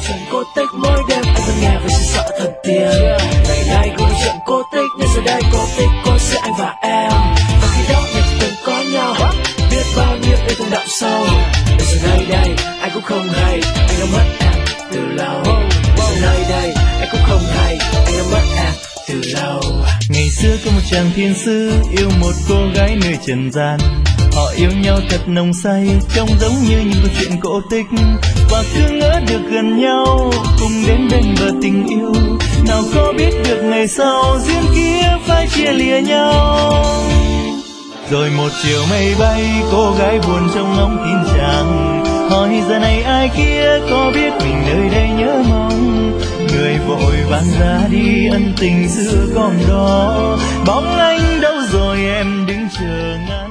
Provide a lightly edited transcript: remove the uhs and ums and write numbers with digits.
chuyện cổ tích mỗi đêm anh vẫn nghe với sự sợ thần tiên. Ngày nay cũng là chuyện cổ tích nhưng giờ đây cổ tích có giữa anh và em. Và khi đó mình từng có nhau, biết bao nhiêu yêu thương đậm sâu. Để giờ nơi đây anh cũng không hay, anh đã mất em từ lâu. Để giờ nơi đây anh cũng không hay, anh đã mất em từ lâu. Ngày xưa có một chàng thiên sứ yêu một cô gái nơi trần gian. Họ yêu nhau thật nồng say, trông giống như những câu chuyện cổ tích. Và cứ ngỡ được gần nhau, cùng đến bên bờ tình yêu. Nào có biết được ngày sau duyên kia phải chia lìa nhau. Rồi một chiều mây bay, cô gái buồn trông ngóng tin chàng. Hỏi giờ này ai kia có biết mình nơi đây nhớ mong. Người vội vàng ra đi, ân tình xưa còn đó. Bóng anh đâu rồi em đứng chờ ngài.